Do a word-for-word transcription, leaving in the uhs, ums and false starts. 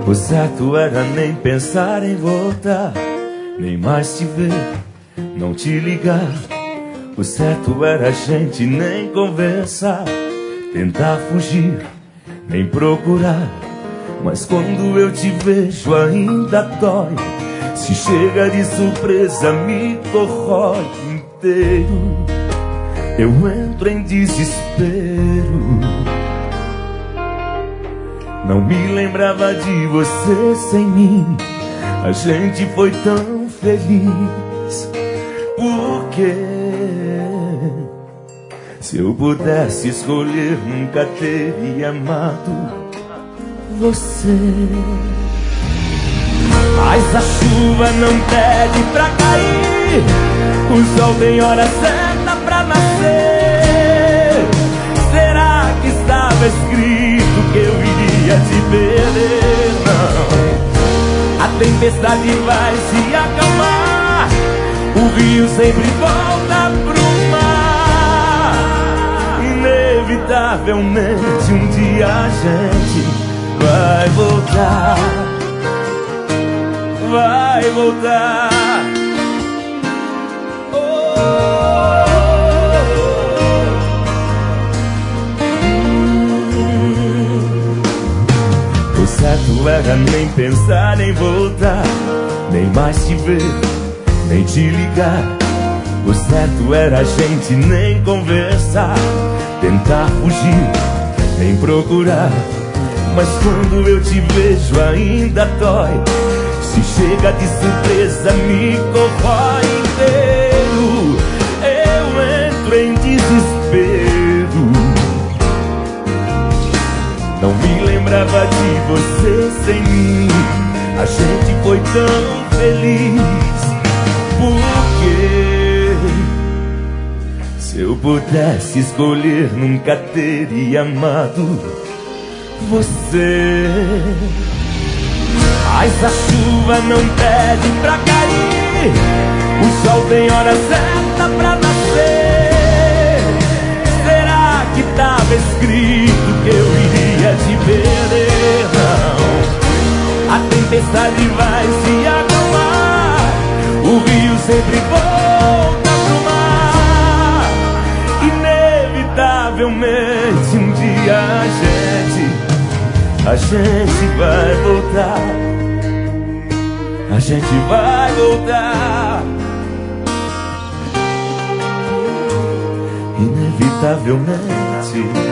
O certo era nem pensar em voltar, nem mais te ver, não te ligar. O certo era a gente nem conversar, tentar fugir, nem procurar. Mas quando eu te vejo ainda dói, se chega de surpresa me corrói inteiro. Eu entro em desespero. Não me lembrava de você sem mim. A gente foi tão feliz. Por quê? Se eu pudesse escolher, nunca teria amado você. Mas a chuva não pede pra cair, o sol tem hora certa pra nascer. Será que estava escrito que eu iria te perder? Não. A tempestade vai se acalmar, o rio sempre volta pro mar. Inevitavelmente um dia a gente vai voltar, vai voltar. Oh, hum. O certo era nem pensar em voltar, nem mais te ver, nem te ligar. O certo era a gente nem conversar, tentar fugir, nem procurar. Mas quando eu te vejo ainda dói, se chega de surpresa me corrói inteiro. Eu entro em desespero. Não me lembrava de você sem mim. A gente foi tão feliz. Por quê? Se eu pudesse escolher, nunca teria amado você. Mas a chuva não pede pra cair, o sol tem hora certa pra nascer. Será que tava escrito que eu iria te perder? Não. A tempestade vai se acalmar, o rio sempre volta pro mar. Inevitavelmente um dia a gente A gente vai voltar, a gente vai voltar. Inevitavelmente